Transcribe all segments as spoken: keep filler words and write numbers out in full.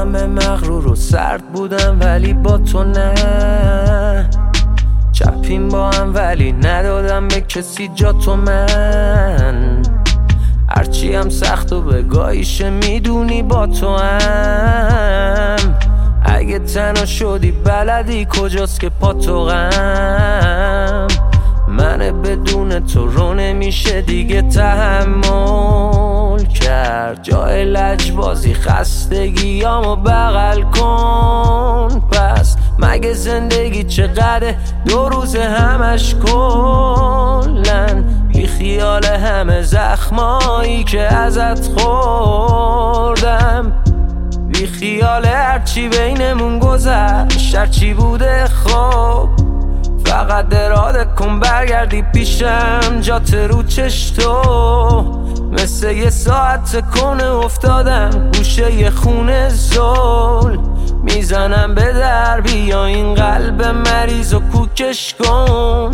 همه مغرور و سرد بودم ولی با تو نه. چپیم با هم ولی ندادم به کسی جا تو. من هرچی هم سخت و بگاهیشه میدونی با تو هم. اگه تنها شدی بلدی کجاست که پا تو غم. من بدون تو رو نمیشه دیگه تحمل کرد. جای لجبازی خستگیامو بغل کن. پس مگه زندگی چقدر دو روز همش کلن. بی خیال همه زخمایی که ازت خوردم. بی خیال هرچی بینمون گذشت هرچی بوده خوب. فقط اراده کن برگردی پیشم جات رو چشتو. مثل یه ساعت تکونه افتادم گوشه یه خونه زل. میزنم به در بیا این قلب مریض و کوکش کن.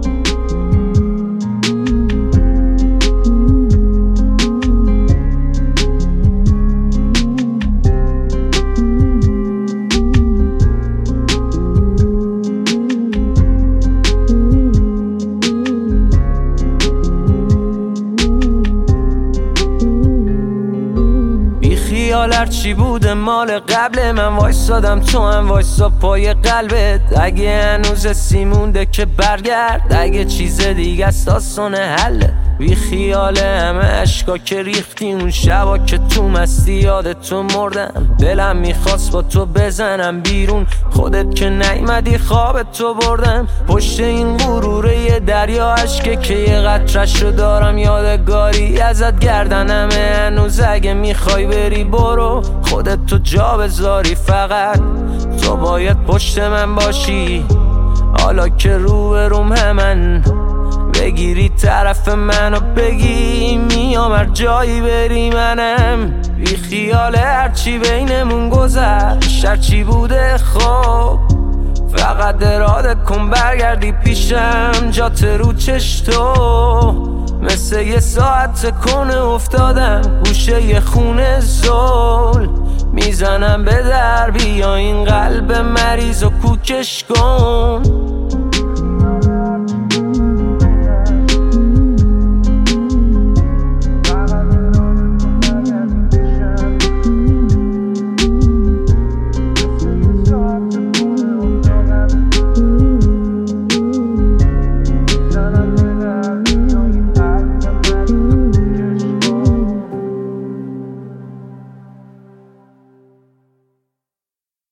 خیال هرچی بوده مال قبل من وایسادم تو هم وایسا پای قلبت. اگه هنوز سیمونده که برگرد. اگه چیز دیگه است آسان حله. بی خیال همه عشقا که ریختی اون شبا که تو مستی یاد تو مردم. دلم میخواست با تو بزنم بیرون خودت که نیومدی خواب تو بردم. پشت این غروره یه دریا عشقه که یه قطره‌شو دارم یادگاری ازت. گردنمه هنوز اگه میخوای بری برو خودت تو جا بذاری. فقط تو باید پشت من باشی حالا که رو به روم همن. بگیری طرف منو بگی میام هر جایی بری منم. بی خیال هرچی بینمون گذشت هرچی بوده خوب. فقط اراده کن برگردی پیشم جات رو چشتو. مثل یه ساعت تکونه افتادم گوشه یه خونه زل. میزنم به در بیا این قلب مریض و کوکش کن.